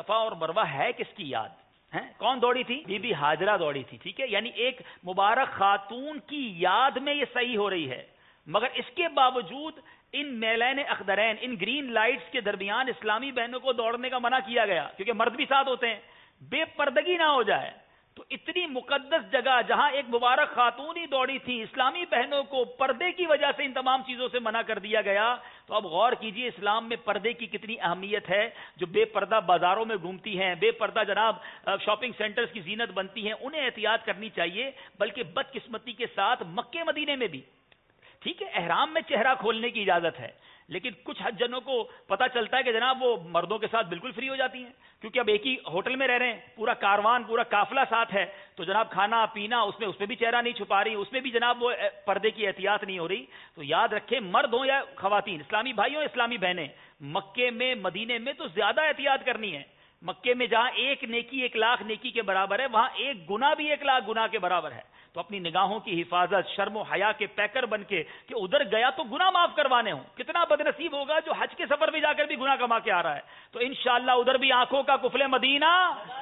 صفا اور مروہ ہے کس کی یاد ہے؟ کون دوڑی تھی؟ بی بی ہاجرہ دوڑی تھی. ٹھیک ہے، یعنی ایک مبارک خاتون کی یاد میں یہ صحیح ہو رہی ہے، مگر اس کے باوجود ان میلین اخضرین، ان گرین لائٹس کے درمیان اسلامی بہنوں کو دوڑنے کا منع کیا گیا، کیونکہ مرد بھی ساتھ ہوتے ہیں، بے پردگی نہ ہو جائے. تو اتنی مقدس جگہ جہاں ایک مبارک خاتون ہی دوڑی تھی، اسلامی بہنوں کو پردے کی وجہ سے ان تمام چیزوں سے منع کر دیا گیا. تو اب غور کیجئے اسلام میں پردے کی کتنی اہمیت ہے. جو بے پردہ بازاروں میں گھومتی ہیں، بے پردہ جناب شاپنگ سینٹرز کی زینت بنتی ہیں، انہیں احتیاط کرنی چاہیے. بلکہ بدقسمتی کے ساتھ مکے مدینے میں بھی ٹھیک ہے احرام میں چہرہ کھولنے کی اجازت ہے، لیکن کچھ حججنوں کو پتہ چلتا ہے کہ جناب وہ مردوں کے ساتھ بالکل فری ہو جاتی ہیں، کیونکہ اب ایک ہی ہوٹل میں رہ رہے ہیں، پورا کاروان پورا قافلہ ساتھ ہے، تو جناب کھانا پینا اس میں بھی چہرہ نہیں چھپا رہی، اس میں بھی جناب وہ پردے کی احتیاط نہیں ہو رہی. تو یاد رکھیں، مرد ہوں یا خواتین، اسلامی بھائیوں اسلامی بہنیں، مکے میں مدینے میں تو زیادہ احتیاط کرنی ہے. مکے میں جہاں ایک نیکی 1,00,000 نیکی کے برابر ہے، وہاں ایک گناہ بھی 1,00,000 گناہ کے برابر ہے. تو اپنی نگاہوں کی حفاظت، شرم و حیا کے پیکر بن کے کہ ادھر گیا تو گناہ معاف کروانے ہوں. کتنا بدنصیب ہوگا جو حج کے سفر میں جا کر بھی گناہ کما کے آ رہا ہے. تو انشاءاللہ ادھر بھی آنکھوں کا کفل مدینہ